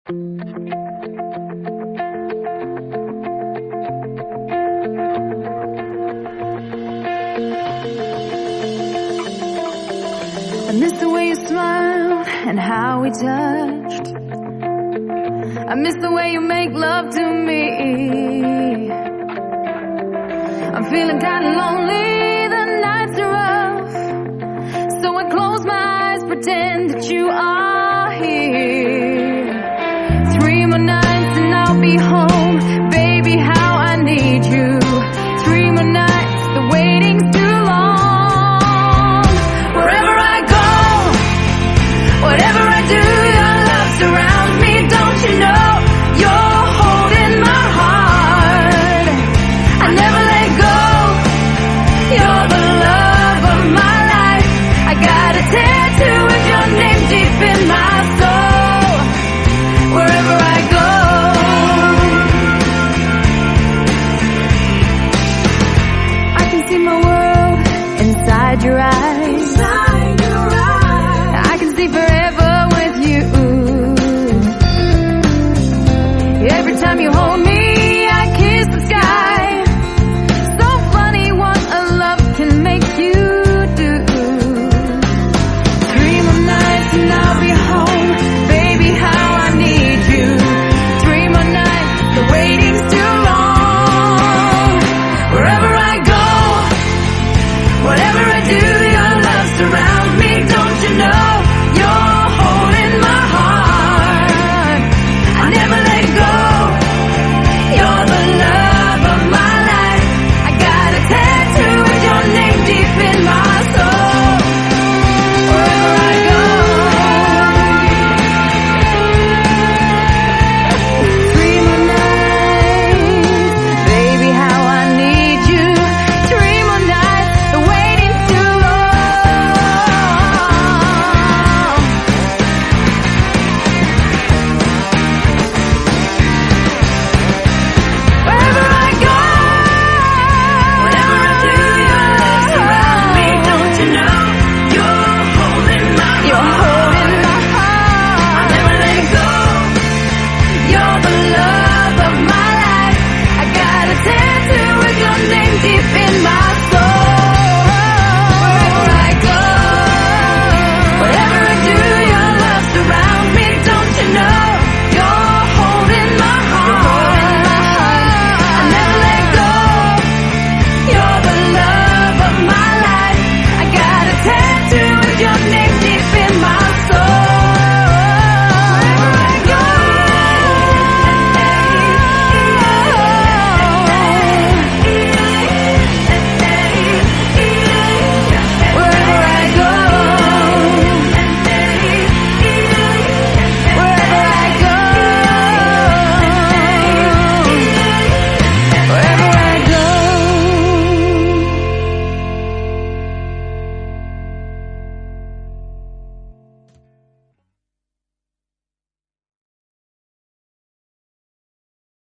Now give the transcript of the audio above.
I miss the way you smiled and how we touched. I miss the way you make love to me. I'm feeling kinda lonely, the nights are rough, so I close my eyes, pretend that you are here. 3 more nights and I'll be home.